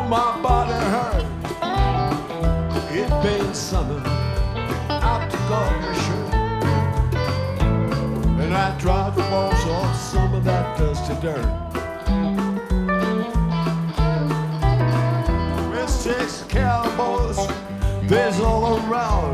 my body hurt. It been summer. I took off my shirt and I tried to wash off some of that dusty dirt. West Texas cowboys, there's all around.